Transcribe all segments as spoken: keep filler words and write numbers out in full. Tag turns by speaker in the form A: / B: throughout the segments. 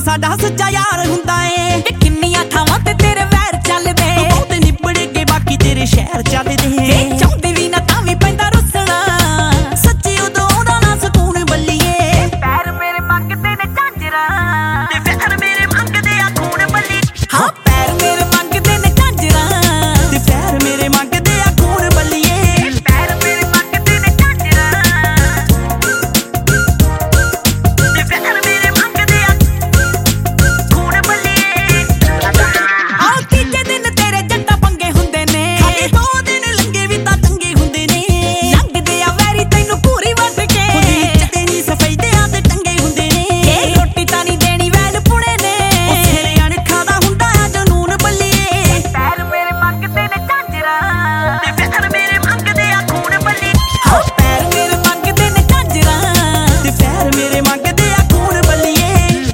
A: ਸਾਡਾ ਸੱਚਾ ਯਾਰ ਹੁੰਦਾ ਏ। ਕਿ ਕਿੰਨੀਆਂ ਥਾਵਾਂ ਤੇ ਤੇਰੇ ਵੈਰ ਚੱਲਦੇ, ਬਹੁਤ ਨਿਬੜ ਕੇ ਬਾਕੀ ਤੇਰੇ ਸ਼ਹਿਰ ਚੱਲਦੇ। ਵੇ ਚਾਹੁੰਦੇ ਵੀ ਨਾ ਤਾਂ ਵੀ ਪੈਂਦਾ ਰੁੱਸਣਾ, ਸੱਚੀ ਉਦੋਂ ਆਉਂਦਾ ਨਾ ਸਕੂਨ ਬੱਲੀਏ। ਪੈਰ ਮੇਰੇ ਮੰਗਦੇ ਨੇ ਝਾਂਜਰਾਂ ਤੇ ਪੈਰ ਮੇਰੇ ਮੰਗਦੇ ਆ ਖੂਨ ਬੱਲੀ। ਹਾਂ ਪੈਰ ਮੇਰੇ ਮੰਗਦੇ ਨੇ ਝਾਂਜਰਾਂ ਤੇ ਪੈਰ ਮੇਰੇ ਮੰਗਦੇ ਆ ਖੂਨ ਬੱਲੀਏ। ਪੈਰ ਮੇਰੇ ਮੰਗਦੇ ਨੇ ਝਾਂਜਰਾਂ ਤੇ ਪੈਰ ਮੇਰੇ ਮੰਗਦੇ ਆ ਖੂਨ ਬੱਲੀਏ। ਆਹ ਤੀਜੇ ਦਿਨ ਤੇਰੇ ਜੱਟਾਂ ਪੰਗੇ ਹੁੰਦੇ ਨੇ, ਖਾਲੀ ਦੋ ਦਿਨ ਲੰਗੇ ਵੀ ਤਾਂ ਚੰਗੇ ਹੁੰਦੇ ਨੇ। ਲੰਘਦੇ ਆ ਵੈਰੀ ਤੈਨੂੰ ਪੂਰੀ ਵੱਢ ਕੇ, ਖੁਦੀ ਨਹੀਂ ਸਫੈਦਿਆਂ ਤੇ ਟੰਗੇ ਹੁੰਦੇ ਨੇ। ਇਹ ਰੋਟੀ ਤਾਂ ਨਹੀਂ ਦੇਣੀ ਵੈਲ ਪੁਣੇ ਨੇ, ਉਹ ਤੇਰੇ ਅਣਖਾਂ ਦਾ ਹੁੰਦਾ ਆ ਜਨੂਨ ਬੱਲੀਏ। ਪੈਰ ਮੇਰੇ ਮੰਗਦੇ ਨੇ ਝਾਂਜਰਾਂ ਤੇ ਪੈਰ ਮੇਰੇ ਮੰਗਦੇ ਆ ਖੂਨ ਬੱਲੀ। ਹਾਂ ਪੈਰ ਮੇਰੇ ਮੰਗਦੇ ਨੇ ਝਾਂਜਰਾਂ ਤੇ ਪੈਰ ਮੇਰੇ ਮੰਗਦੇ ਆ ਖੂਨ ਬੱਲੀਏ।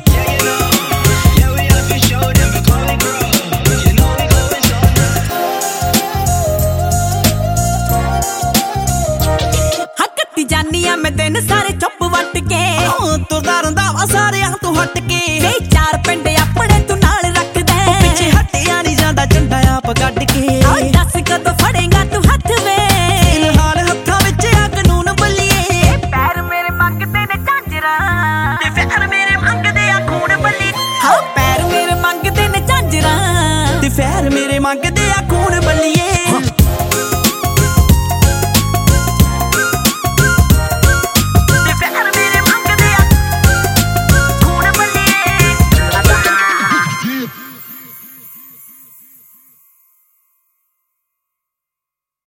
A: ਹਾਂ ਕੱਟੀ ਜਾਨੀ ਆ ਮੈਂ ਦਿਨ ਸਾਰੇ ਚੁੱਪ ਵੱਟ ਕੇ, ਤੁਰਦਾ ਰਹਿੰਦਾ ਵਾ ਸਾਰਿਆਂ ਤੋਂ ਹਟ ਕੇ। ਵੇ ਚਾਰ ਪਿੰਡ ਆਪਣੇ ਤੂੰ ਨਾਲ ਰੱਖਦਾ, ਪਿੱਛੇ ਹਟਿਆ ਨਹੀਂ ਜਾਂਦਾ ਝੰਡਾ ਆਪ ਕੱਢ ਕੇ। ਆ ਦੱਸ ਕਦੋਂ ਫੜੇਗਾ ਤੂੰ ਹੱਥ ਵੇ, ਫਿਲਹਾਲ ਹੱਥਾਂ ਵਿੱਚ ਆ ਕਾਨੂੰਨ ਬੱਲੀਏ। ਪੈਰ ਮੇਰੇ ਮੰਗਦੇ ਨੇ ਝਾਂਜਰਾਂ ਤੇ ਪੈਰ ਮੇਰੇ ਮੰਗਦੇ ਆ ਖੂਨ ਬੱਲੀ। ਹਾਂ ਪੈਰ ਮੇਰੇ ਮੰਗਦੇ ਨੇ ਝਾਂਜਰਾਂ ਤੇ ਪੈਰ ਮੇਰੇ ਮੰਗਦੇ ਆ ਖੂਨ ਬੱਲੀਏ।